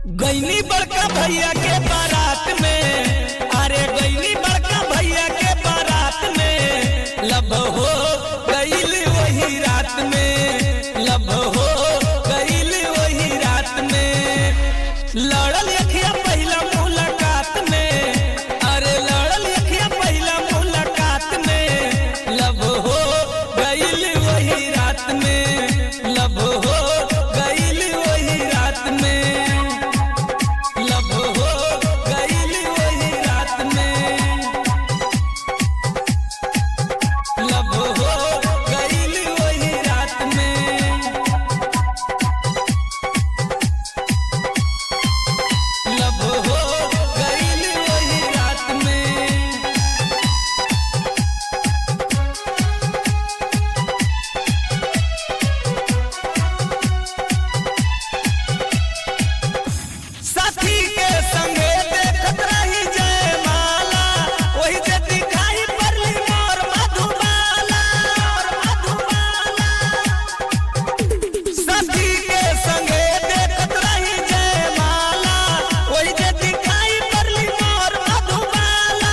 गईनी बड़का भैया के बारात में, अरे गईनी बड़का भैया के बारात में, लब हो गईल वही रात में, लब हो गईल वही रात में। लड़ल अखिया पहला मुलाकात में, अरे लड़ल अखिया पहला मुलाकात में, लब हो गईल वही रात में, लब हो गईल वही रात में, लब हो गईल वही रात में, लब हो गईल वही रात में, लब हो गईल वही रात में। साथी के संगे देखत रही जयमाला, वही जे दिखाई पड़ली मोर मधुबाला, मधुबाला। साथी के संगे देखत रही जयमाला, वही जे दिखाई पड़ली मोर मधुबाला।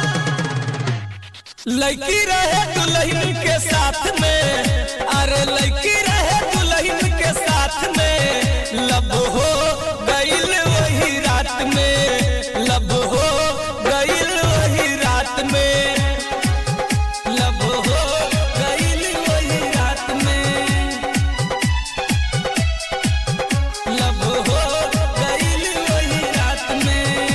लड़की रहे दुल्हन के साथ में, अरे लड़की रहे दुल्हन के साथ में, लब हो गईल वही रात में, लब हो गईल वही रात में, लब हो गईल वही रात में, लब हो गईल वही रात में,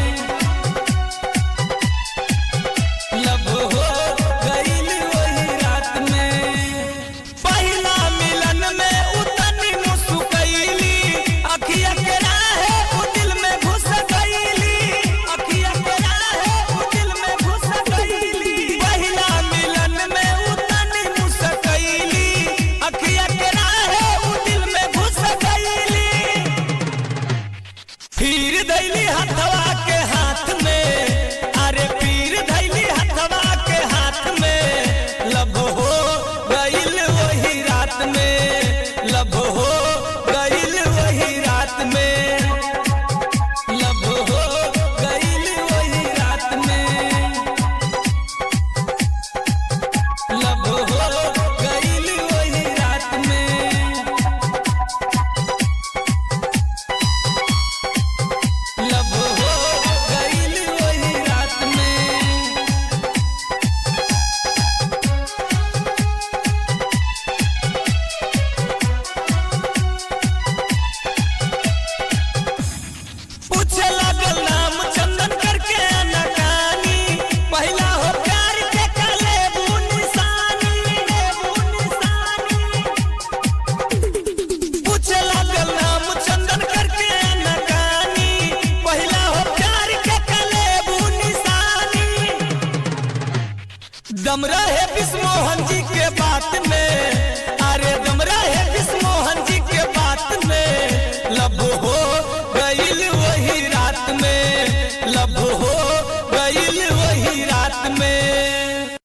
लब हो गईल वही रात में। पहिला मिलन में उतनी मुस्कुराइली, अखिया के राहे उ दिल में घुस गईली, अखिया के राहे उ दिल में घुस गईली। पहिला मिलन में उतनी मुस्कुराइली, अखिया के राहे उ दिल में घुस गईली। फिर धैली हथवा के हाथ में, अरे फिर धैली हथवा के हाथ में, लब हो गईल वही रात में, लब हो गईल वही रात में, लब हो गईल वही रात में, लब हो गईल वही रात में, लब हो गईल वही रात में। पूछे लागल नाम चंदन करके अनकानी, पहला हो प्यार के काले निशानी, निशानी। पूछे लागल नाम चंदन करके अनकानी, पहला हो प्यार के काले निशानी। दम रहे विष्णु मोहन जी के बात में,